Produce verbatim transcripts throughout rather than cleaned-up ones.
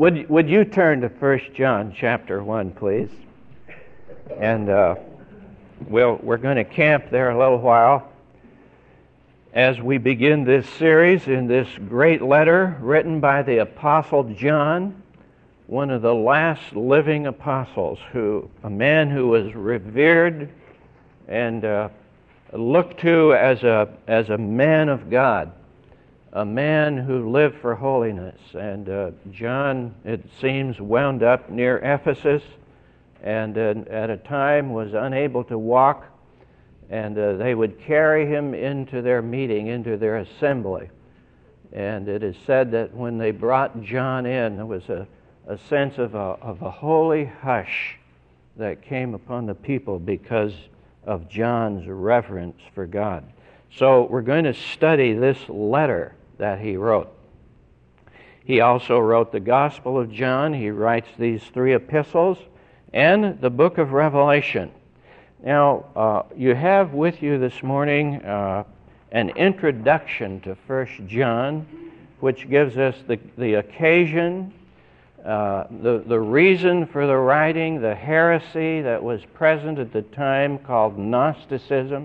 Would would you turn to First John chapter one, please? And uh, we'll, we're going to camp there a little while as we begin this series in this great letter written by the Apostle John, one of the last living apostles, who a man who was revered and uh, looked to as a as a man of God, a man who lived for holiness. And uh, John, it seems, wound up near Ephesus, and uh, at a time was unable to walk, and uh, they would carry him into their meeting, into their assembly. And it is said that when they brought John in, there was a, a sense of a, of a holy hush that came upon the people because of John's reverence for God. So we're going to study this letter that he wrote. He also wrote the Gospel of John. He writes these three epistles and the book of Revelation. Now, uh, you have with you this morning uh, an introduction to First John, which gives us the, the occasion, uh, the, the reason for the writing, the heresy that was present at the time called Gnosticism.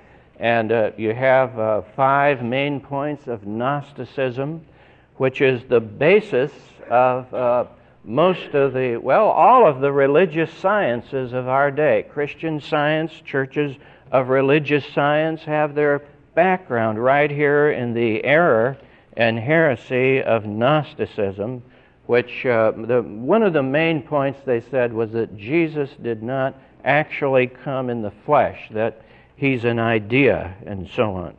And uh, you have uh, five main points of Gnosticism, which is the basis of uh, most of the, well, all of the religious sciences of our day. Christian Science, churches of religious science have their background right here in the error and heresy of Gnosticism, which uh, the, one of the main points they said was that Jesus did not actually come in the flesh, that he's an idea, and so on.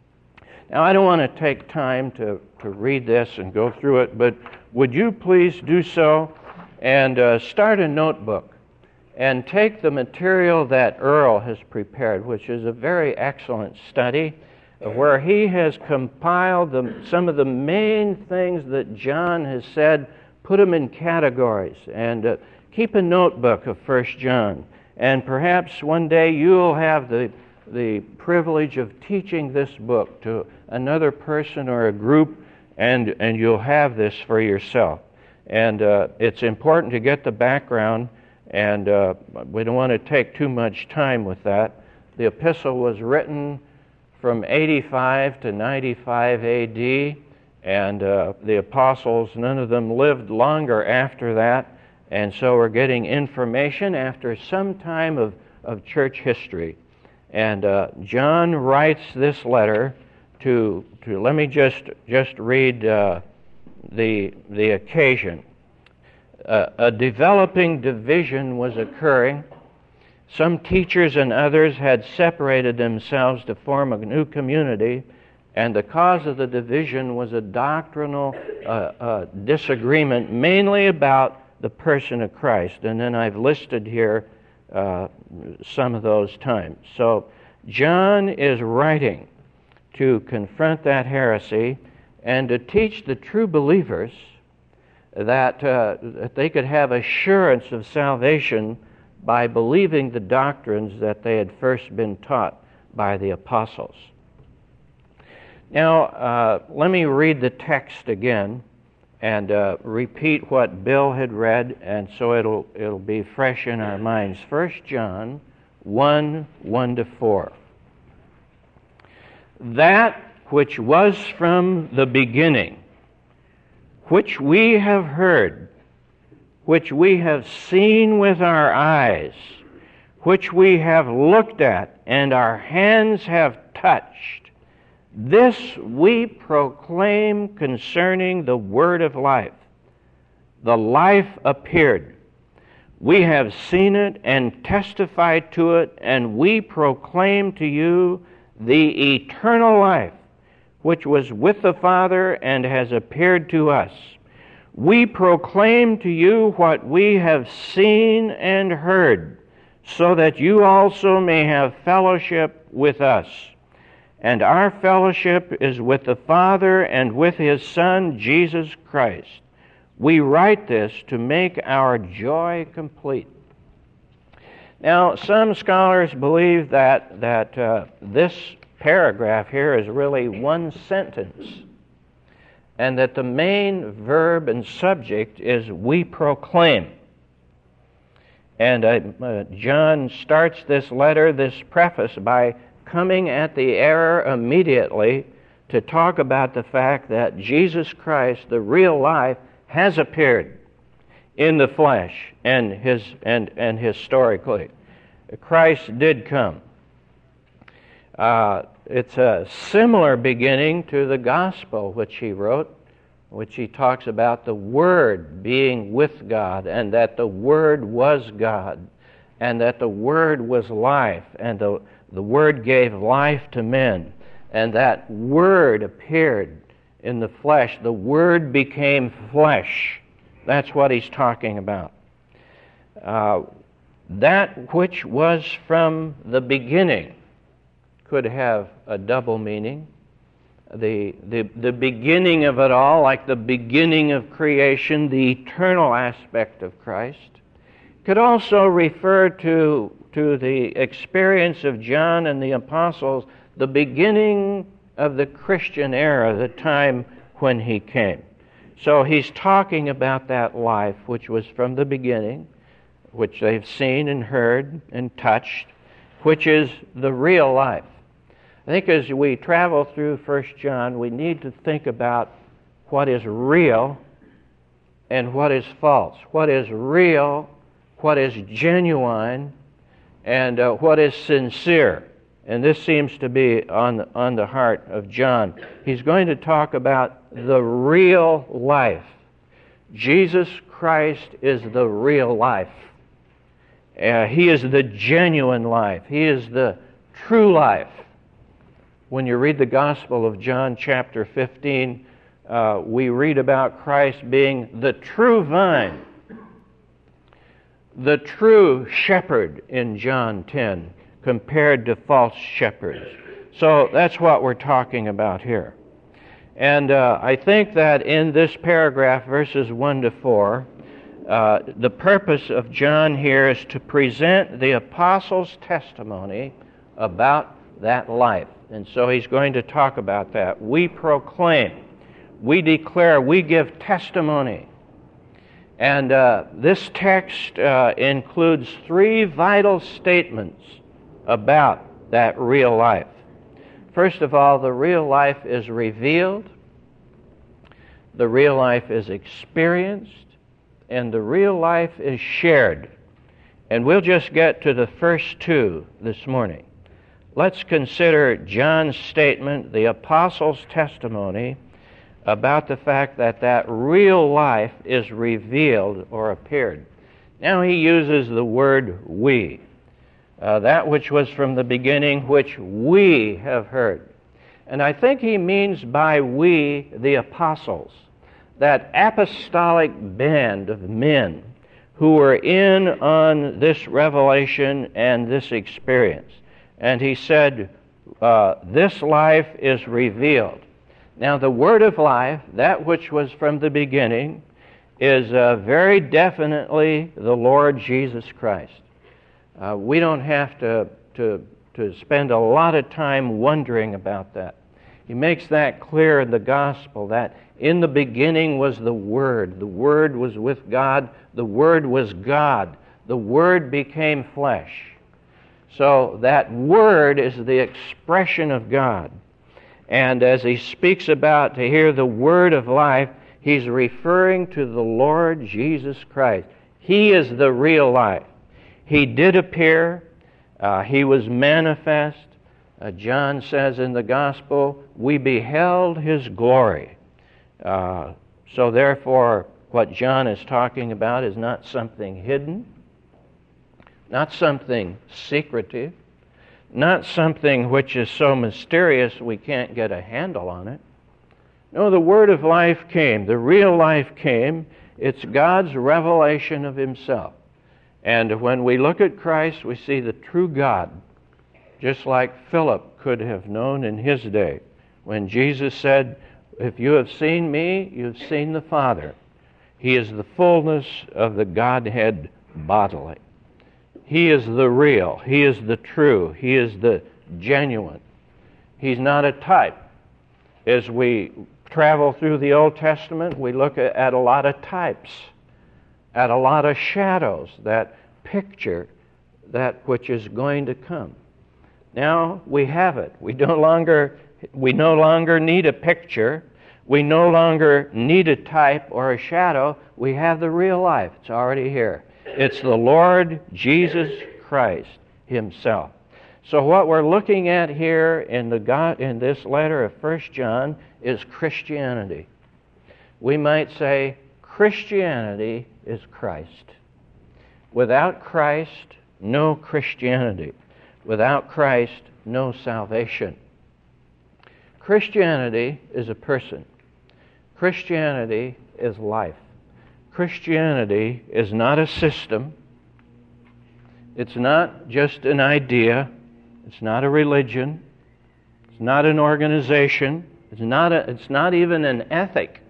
Now, I don't want to take time to, to read this and go through it, but would you please do so and uh, start a notebook and take the material that Earl has prepared, which is a very excellent study, where he has compiled the, some of the main things that John has said, put them in categories, and uh, keep a notebook of First John. And perhaps one day you'll have the the privilege of teaching this book to another person or a group, and, and you'll have this for yourself. And uh, it's important to get the background, and uh, we don't want to take too much time with that. The epistle was written from eighty-five to ninety-five A D, and uh, the apostles, none of them lived longer after that, and so we're getting information after some time of, of church history. And uh, John writes this letter to, to let me just just read uh, the, the occasion. Uh, a developing division was occurring. Some teachers and others had separated themselves to form a new community, and the cause of the division was a doctrinal uh, uh, disagreement, mainly about the person of Christ. And then I've listed here Uh, some of those times. So John is writing to confront that heresy and to teach the true believers that, uh, that they could have assurance of salvation by believing the doctrines that they had first been taught by the apostles. Now, uh, let me read the text again and uh, repeat what Bill had read, and so it'll it'll be fresh in our minds. First John one, one to four. That which was from the beginning, which we have heard, which we have seen with our eyes, which we have looked at, and our hands have touched, this we proclaim concerning the word of life. The life appeared. We have seen it and testified to it, and we proclaim to you the eternal life, which was with the Father and has appeared to us. We proclaim to you what we have seen and heard, so that you also may have fellowship with us. And our fellowship is with the Father and with His Son, Jesus Christ. We write this to make our joy complete. Now, some scholars believe that, that uh, this paragraph here is really one sentence. and that the main verb and subject is we proclaim. And uh, uh, John starts this letter, this preface, by coming at the error immediately to talk about the fact that Jesus Christ, the real life, has appeared in the flesh and his and, and historically. Christ did come. Uh, it's a similar beginning to the gospel which he wrote, which he talks about the Word being with God, and that the Word was God, and that the Word was life, and the, the Word gave life to men, and that Word appeared in the flesh. The Word became flesh. That's what he's talking about. Uh, that which was from the beginning could have a double meaning. The, the, the beginning of it all, like the beginning of creation, the eternal aspect of Christ, could also refer to, to the experience of John and the apostles, the beginning of the Christian era, the time when he came. So he's talking about that life which was from the beginning, which they've seen and heard and touched, which is the real life. I think as we travel through First John, we need to think about what is real and what is false. What is real, what is genuine, and uh, what is sincere. And this seems to be on, on the heart of John. He's going to talk about the real life. Jesus Christ is the real life. Uh, he is the genuine life. He is the true life. When you read the Gospel of John chapter fifteen, uh, we read about Christ being the true vine, the true shepherd in John ten, compared to false shepherds. So that's what we're talking about here. And uh, I think that in this paragraph, verses one to four, uh, the purpose of John here is to present the apostles' testimony about that life. And so he's going to talk about that. We proclaim, we declare, we give testimony. And uh, this text uh, includes three vital statements about that real life. First of all, the real life is revealed, the real life is experienced, and the real life is shared. And we'll just get to the first two this morning. Let's consider John's statement, the apostles' testimony, about the fact that that real life is revealed or appeared. Now he uses the word we, uh, that which was from the beginning, which we have heard. And I think he means by we the apostles, that apostolic band of men who were in on this revelation and this experience. And he said, uh, this life is revealed. Now the word of life, that which was from the beginning, is uh, very definitely the Lord Jesus Christ. Uh, we don't have to, to, to spend a lot of time wondering about that. He makes that clear in the gospel, that in the beginning was the Word. The Word was with God. The Word was God. The Word became flesh. So that Word is the expression of God. And as he speaks about to hear the word of life, he's referring to the Lord Jesus Christ. He is the real life. He did appear. Uh, he was manifest. Uh, John says in the Gospel, we beheld His glory. Uh, so therefore, what John is talking about is not something hidden, not something secretive, not something which is so mysterious we can't get a handle on it. No, the word of life came. The real life came. It's God's revelation of Himself. And when we look at Christ, we see the true God, just like Philip could have known in his day. When Jesus said, if you have seen me, you've seen the Father. He is the fullness of the Godhead bodily. He is the real. He is the true. He is the genuine. He's not a type, as we travel through the Old Testament, we look at, at a lot of types, at a lot of shadows that picture that which is going to come. Now we have it. We no longer we no longer need a picture. We no longer need a type or a shadow. We have the real life. It's already here. It's the Lord Jesus Christ Himself. So what we're looking at here in the God, in this letter of First John is Christianity. We might say Christianity is Christ. Without Christ, no Christianity. Without Christ, no salvation. Christianity is a person. Christianity is life. Christianity is not a system. It's not just an idea. It's not a religion. It's not an organization. It's not a, it's not even an ethic.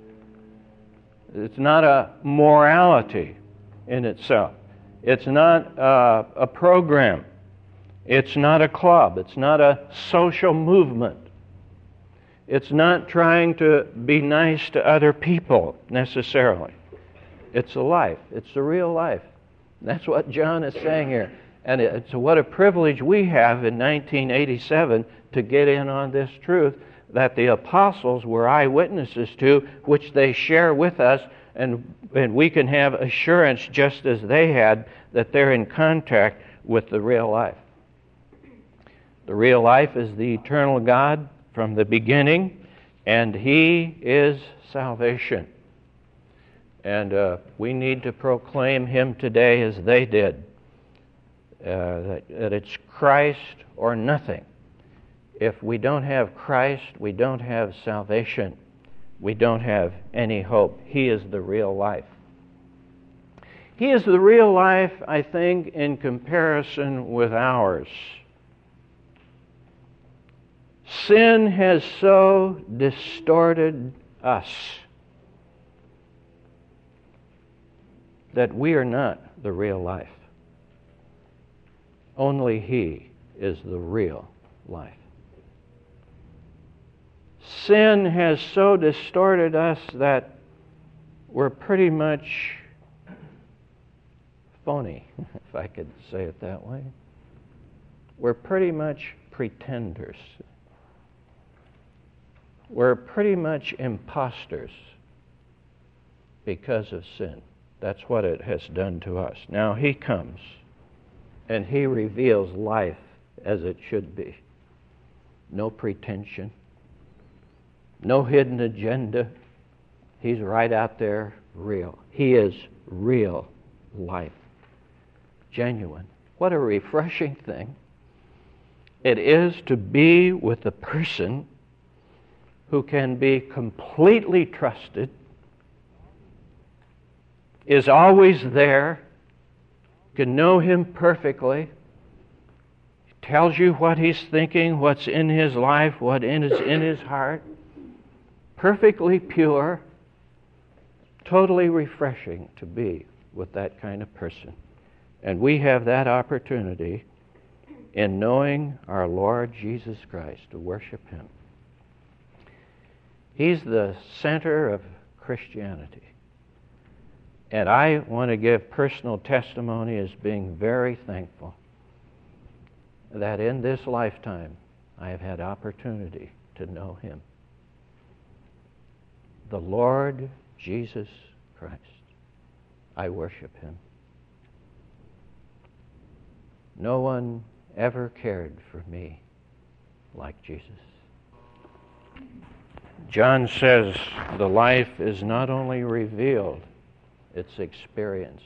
It's not a morality in itself. It's not uh, a program. It's not a club. It's not a social movement. It's not trying to be nice to other people necessarily. It's a life. It's the real life. That's what John is saying here. And it's what a privilege we have in nineteen eighty-seven to get in on this truth that the apostles were eyewitnesses to, which they share with us, and, and we can have assurance just as they had that they're in contact with the real life. The real life is the eternal God from the beginning, and He is salvation. And uh, we need to proclaim Him today as they did. Uh, that, that it's Christ or nothing. If we don't have Christ, we don't have salvation. We don't have any hope. He is the real life. He is the real life, I think, in comparison with ours. Sin has so distorted us that we are not the real life. Only He is the real life. Sin has so distorted us that we're pretty much phony, if I could say it that way. We're pretty much pretenders. We're pretty much imposters because of sin. That's what it has done to us. Now He comes and He reveals life as it should be. No pretension. No hidden agenda. He's right out there, real. He is real life. Genuine. What a refreshing thing it is to be with a person who can be completely trusted, is always there, can know Him perfectly, tells you what He's thinking, what's in his life, what is in his heart, perfectly pure, totally refreshing to be with that kind of person. And we have that opportunity in knowing our Lord Jesus Christ, to worship Him. He's the center of Christianity. And I want to give personal testimony as being very thankful that in this lifetime I have had opportunity to know Him. The Lord Jesus Christ. I worship Him. No one ever cared for me like Jesus. John says the life is not only revealed, it's experienced.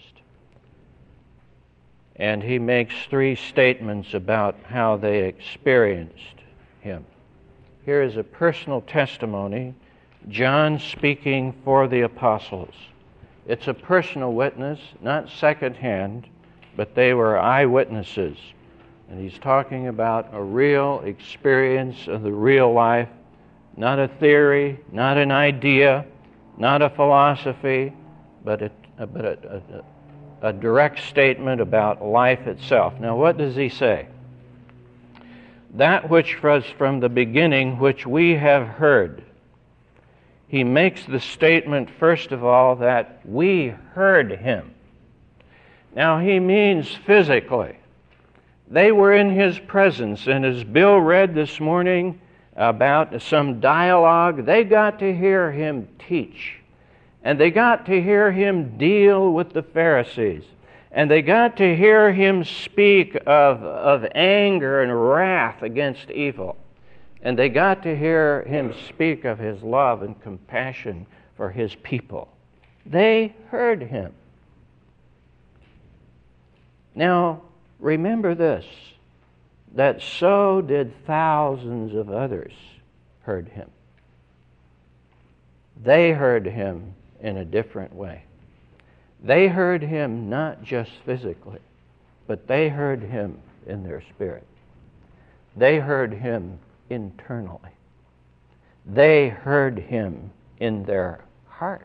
And he makes three statements about how they experienced Him. Here is a personal testimony, John speaking for the apostles. It's a personal witness, not secondhand, but they were eyewitnesses. And he's talking about a real experience of the real life, not a theory, not an idea, not a philosophy, but a, but a, a, a direct statement about life itself. Now, what does he say? That which was from the beginning, which we have heard, he makes the statement, first of all, that we heard him. Now, he means physically. They were in his presence, and as Bill read this morning about some dialogue, they got to hear him teach. And they got to hear him deal with the Pharisees. And they got to hear him speak of, of anger and wrath against evil. And they got to hear him speak of his love and compassion for his people. They heard him. Now, remember this, that so did thousands of others heard him. They heard him in a different way. They heard him not just physically, but they heard him in their spirit. They heard him internally. They heard him in their heart.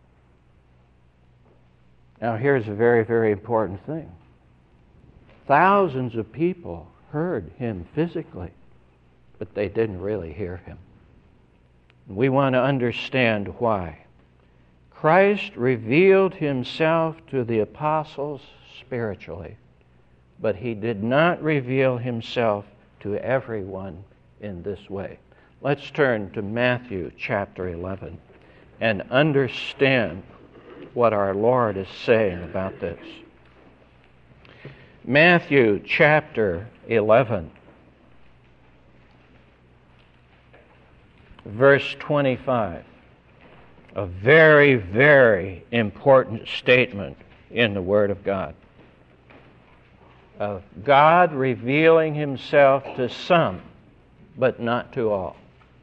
Now here's a very, very important thing. Thousands of people heard him physically, but they didn't really hear him. We want to understand why. Christ revealed himself to the apostles spiritually, but he did not reveal himself to everyone in this way. Let's turn to Matthew chapter eleven and understand what our Lord is saying about this. Matthew chapter eleven, verse twenty-five. A very, very important statement in the Word of God. Of God revealing himself to some, but not to all.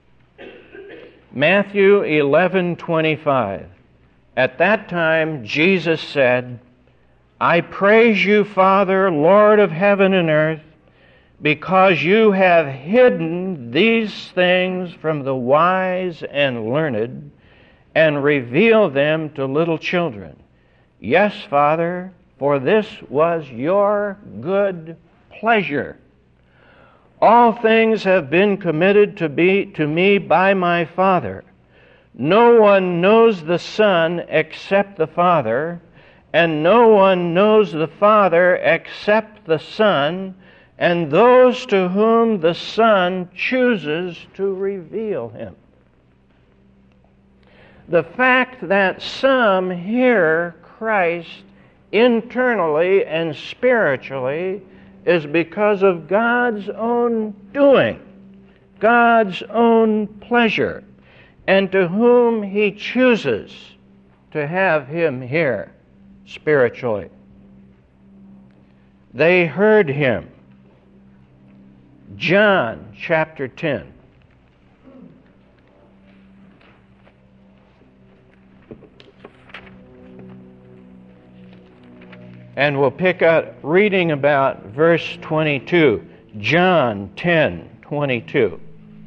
Matthew eleven twenty-five. At that time Jesus said, I praise you, Father, Lord of heaven and earth, because you have hidden these things from the wise and learned, and revealed them to little children. Yes, Father, for this was your good pleasure. All things have been committed to be to me by my Father. No one knows the Son except the Father, and no one knows the Father except the Son, and those to whom the Son chooses to reveal him. The fact that some hear Christ internally and spiritually is because of God's own doing, God's own pleasure, and to whom he chooses to have him hear spiritually. They heard him. John chapter ten. And we'll pick up reading about verse twenty-two. John ten twenty-two.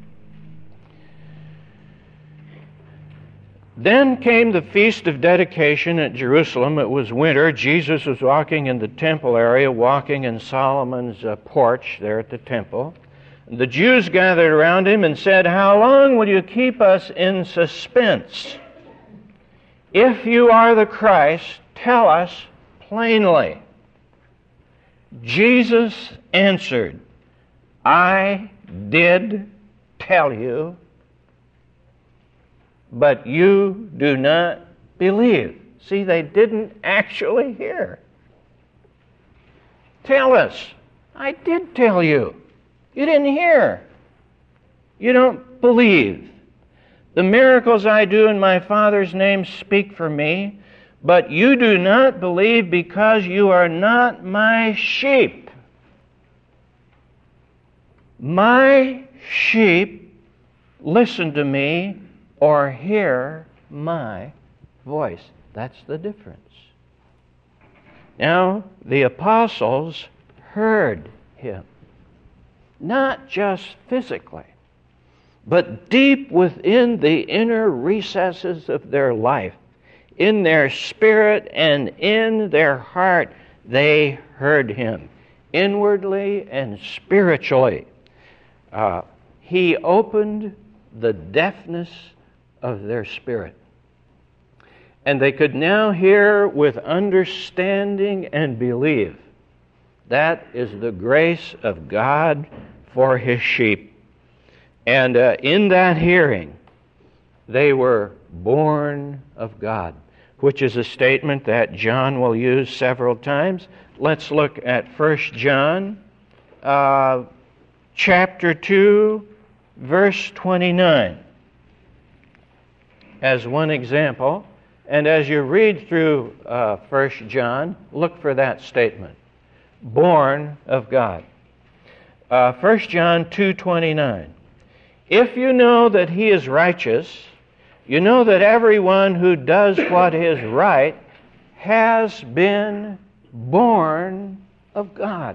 Then came the feast of dedication at Jerusalem. It was winter. Jesus was walking in the temple area, walking in Solomon's uh, porch there at the temple. The Jews gathered around him and said, How long will you keep us in suspense? If you are the Christ, tell us plainly. Jesus answered, I did tell you, but you do not believe. See, they didn't actually hear. Tell us. I did tell you. You didn't hear. You don't believe. The miracles I do in my Father's name speak for me, but you do not believe because you are not my sheep. My sheep listen to me or hear my voice. That's the difference. Now, the apostles heard him. Not just physically, but deep within the inner recesses of their life. In their spirit and in their heart, they heard him, inwardly and spiritually. Uh, he opened the deafness of their spirit. And they could now hear with understanding and believe. That is the grace of God for His sheep. And uh, in that hearing, they were born of God, which is a statement that John will use several times. Let's look at First John uh, chapter two, verse twenty-nine as one example. And as you read through uh, First John, look for that statement, born of God. Uh, First John two twenty-nine. If you know that He is righteous, you know that everyone who does what is right has been born of God.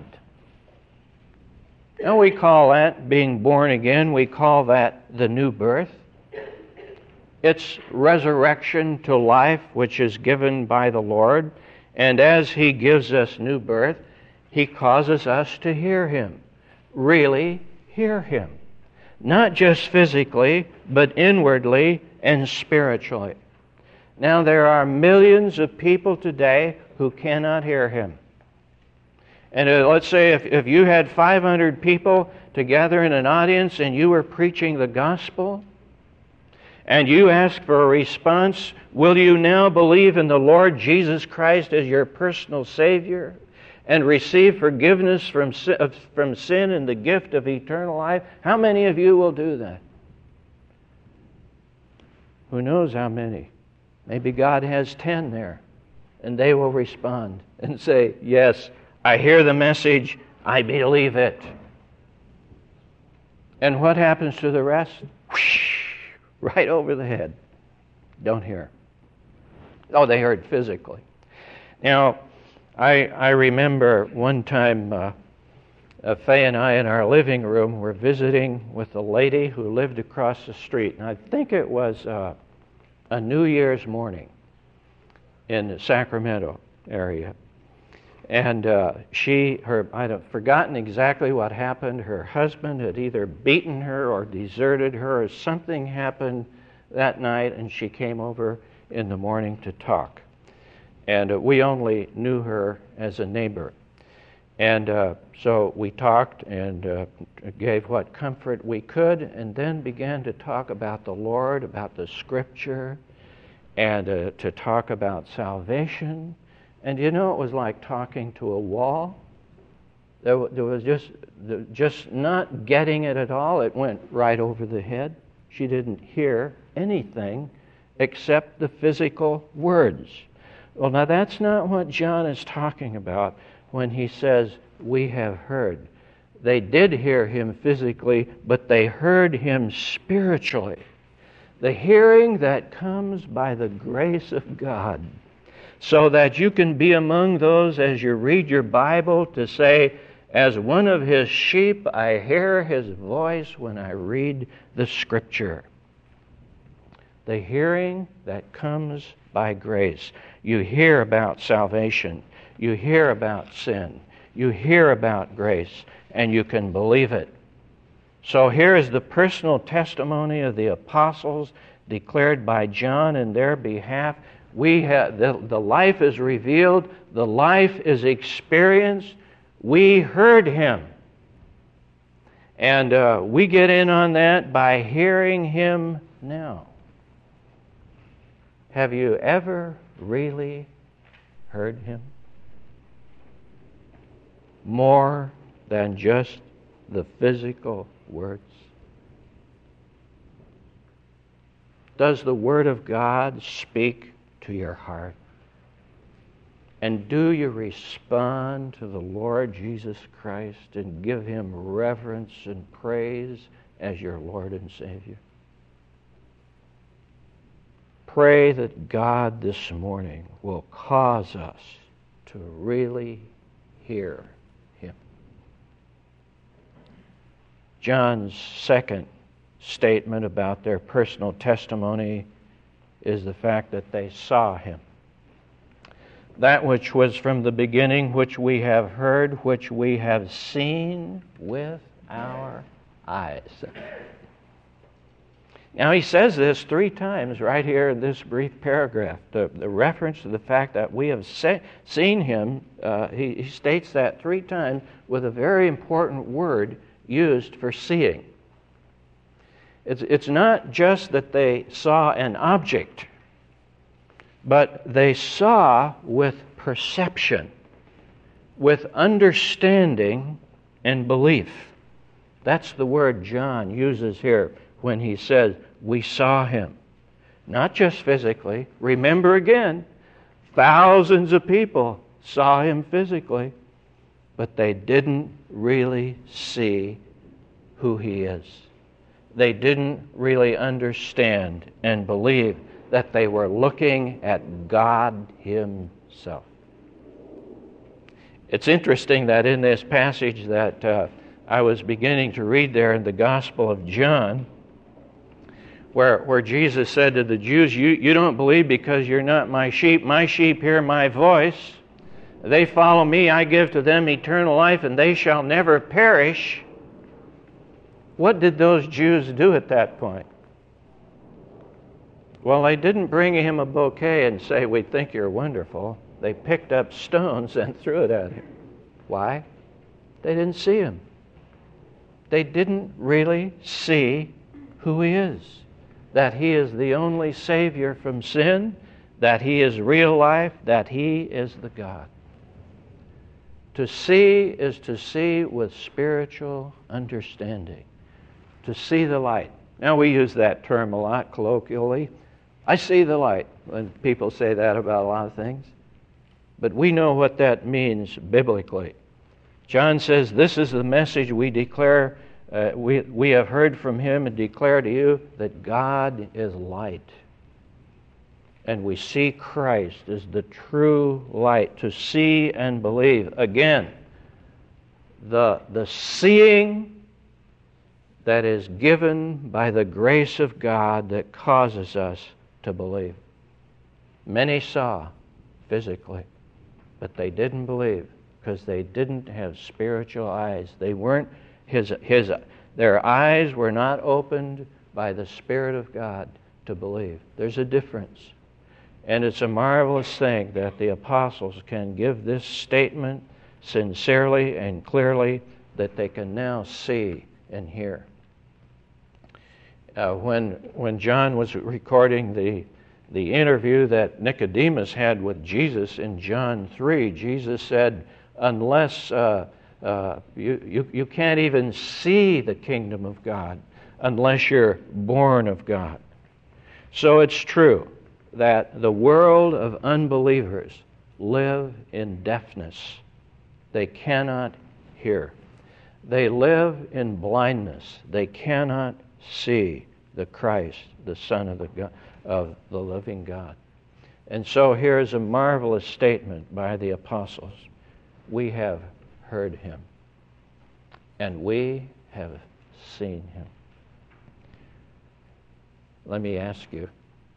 Now we call that being born again, we call that the new birth. It's resurrection to life, which is given by the Lord. And as He gives us new birth, He causes us to hear Him, really hear Him. Not just physically, but inwardly and spiritually. Now there are millions of people today who cannot hear Him. And uh, let's say if, if you had five hundred people together in an audience and you were preaching the gospel, and you ask for a response, will you now believe in the Lord Jesus Christ as your personal Savior and receive forgiveness from sin, from sin and the gift of eternal life? How many of you will do that? Who knows how many? Maybe God has ten there, and they will respond and say, yes, I hear the message, I believe it. And what happens to the rest? Whoosh! Right over the head. Don't hear. Oh, they heard physically. Now, I I remember one time uh, uh, Faye and I in our living room were visiting with a lady who lived across the street. And I think it was uh, a New Year's morning in the Sacramento area. And uh, she, her, I'd forgotten exactly what happened. Her husband had either beaten her or deserted her, or something happened that night, and she came over in the morning to talk. And uh, we only knew her as a neighbor. And uh, so we talked and uh, gave what comfort we could, and then began to talk about the Lord, about the Scripture, and uh, to talk about salvation. And you know, it was like talking to a wall. There, there was just, just not getting it at all. It went right over the head. She didn't hear anything except the physical words. Well, now that's not what John is talking about when he says, we have heard. They did hear Him physically, but they heard Him spiritually. The hearing that comes by the grace of God. So that you can be among those as you read your Bible to say, as one of His sheep, I hear His voice when I read the Scripture. The hearing that comes by grace. You hear about salvation. You hear about sin. You hear about grace, and you can believe it. So here is the personal testimony of the apostles declared by John in their behalf. We have, the, the life is revealed, the life is experienced. We heard Him. And uh, we get in on that by hearing Him now. Have you ever really heard Him? More than just the physical words? Does the Word of God speak to your heart? And do you respond to the Lord Jesus Christ and give Him reverence and praise as your Lord and Savior? Pray that God this morning will cause us to really hear Him. John's second statement about their personal testimony is the fact that they saw Him. That which was from the beginning, which we have heard, which we have seen with our eyes. Now he says this three times right here in this brief paragraph. The, the reference to the fact that we have se- seen him, uh, he, he states that three times with a very important word used for seeing. It's, it's not just that they saw an object, but they saw with perception, with understanding and belief. That's the word John uses here when he says, we saw him. Not just physically. Remember again, thousands of people saw him physically, but they didn't really see who he is. They didn't really understand and believe that they were looking at God himself. It's interesting that in this passage that uh, I was beginning to read there in the Gospel of John, where, where Jesus said to the Jews, you, you don't believe because you're not my sheep. My sheep hear my voice. They follow me. I give to them eternal life, and they shall never perish. What did those Jews do at that point? Well, they didn't bring him a bouquet and say, we think you're wonderful. They picked up stones and threw it at him. Why? They didn't see him. They didn't really see who he is. That he is the only Savior from sin, that he is real life, that he is the God. To see is to see with spiritual understanding. To see the light. Now we use that term a lot colloquially. I see the light when people say that about a lot of things. But we know what that means biblically. John says, this is the message we declare, uh, we, we have heard from him and declare to you that God is light. And we see Christ as the true light to see and believe. Again, the, the seeing that is given by the grace of God that causes us to believe. Many saw physically, but they didn't believe because they didn't have spiritual eyes. They weren't his his their eyes were not opened by the Spirit of God to believe. There's a difference. And it's a marvelous thing that the apostles can give this statement sincerely and clearly that they can now see and hear. Uh, when when John was recording the the interview that Nicodemus had with Jesus in John three, Jesus said, unless uh, uh, you, you, you can't even see the kingdom of God unless you're born of God. So it's true that the world of unbelievers live in deafness. They cannot hear. They live in blindness. They cannot see the Christ, the Son of the God, of the living God. And so here is a marvelous statement by the apostles. We have heard him, and we have seen him. Let me ask you,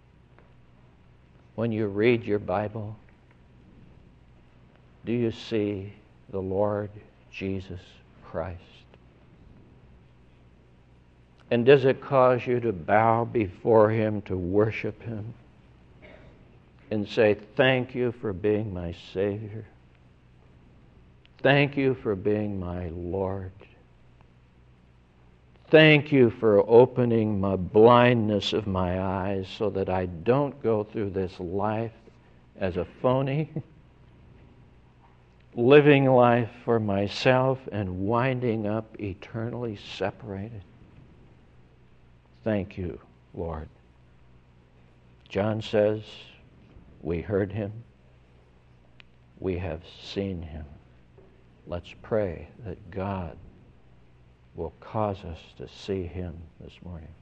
when you read your Bible, do you see the Lord Jesus Christ? And does it cause you to bow before him, to worship him, and say, thank you for being my Savior. Thank you for being my Lord. Thank you for opening my blindness of my eyes so that I don't go through this life as a phony, living life for myself and winding up eternally separated. Thank you, Lord. John says, we heard him. We have seen him. Let's pray that God will cause us to see him this morning.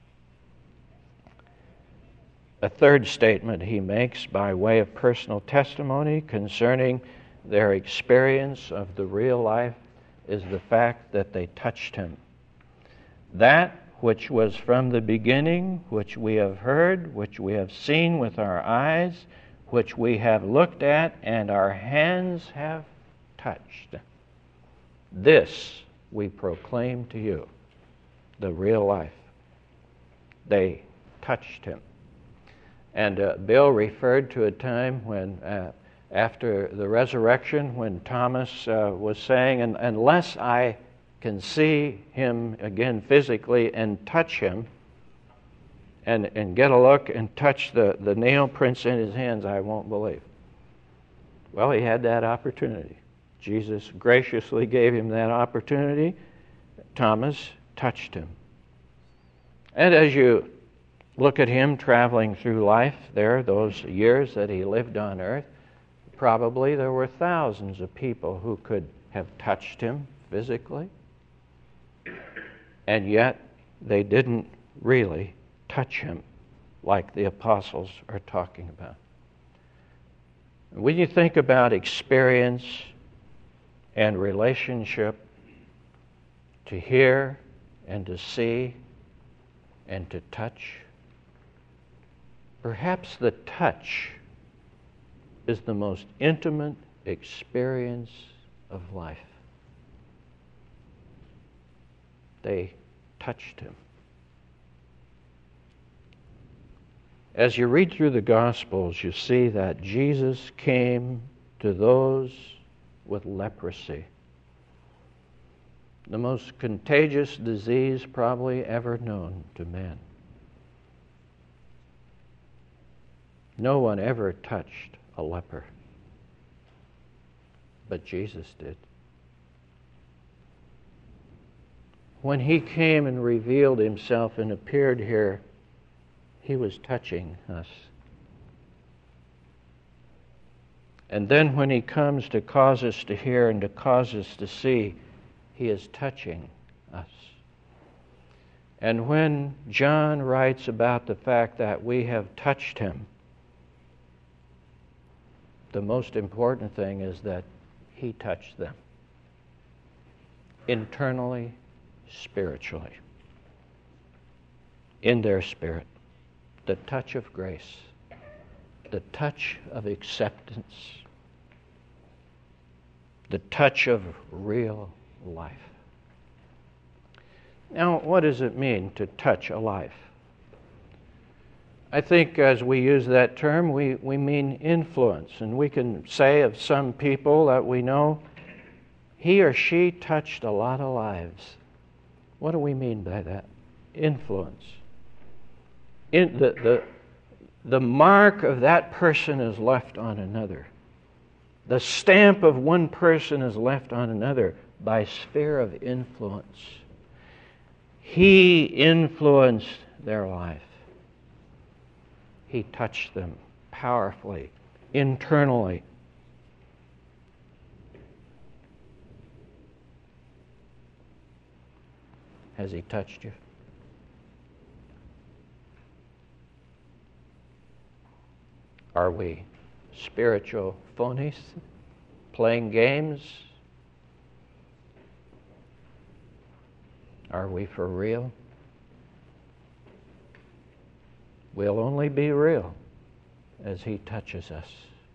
A third statement he makes by way of personal testimony concerning their experience of the real life is the fact that they touched him. That which was from the beginning, which we have heard, which we have seen with our eyes, which we have looked at and our hands have touched. This we proclaim to you, the real life. They touched him. And uh, Bill referred to a time when, uh, after the resurrection, when Thomas uh, was saying, and, unless I can see him again physically and touch him, and, and get a look and touch the, the nail prints in his hands, I won't believe. Well, he had that opportunity. Jesus graciously gave him that opportunity. Thomas touched him. And as you look at him traveling through life there, those years that he lived on earth, probably there were thousands of people who could have touched him physically, and yet they didn't really touch him like the apostles are talking about. When you think about experience and relationship, to hear and to see and to touch, perhaps the touch is the most intimate experience of life. They touched him. As you read through the Gospels, you see that Jesus came to those with leprosy, the most contagious disease probably ever known to man. No one ever touched a leper, but Jesus did. When he came and revealed himself and appeared here, he was touching us. And then when he comes to cause us to hear and to cause us to see, he is touching us. And when John writes about the fact that we have touched him, the most important thing is that he touched them. Internally, spiritually. In their spirit. The touch of grace. The touch of acceptance. The touch of real life. Now, what does it mean to touch a life? I think as we use that term, we, we mean influence. And we can say of some people that we know, he or she touched a lot of lives. What do we mean by that? Influence. In the, the, the mark of that person is left on another. The stamp of one person is left on another by sphere of influence. He influenced their life. He touched them powerfully, internally. Has he touched you? Are we spiritual phonies, playing games? Are we for real? We'll only be real as he touches us.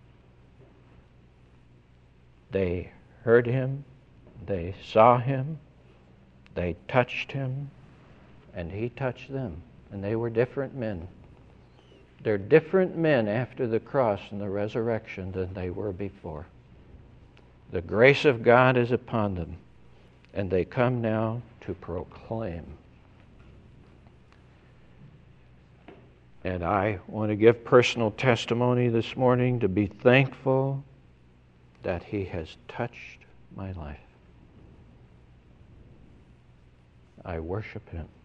They heard him, they saw him, they touched him, and he touched them. And they were different men. They're different men after the cross and the resurrection than they were before. The grace of God is upon them, and they come now to proclaim. And I want to give personal testimony this morning to be thankful that he has touched my life. I worship him.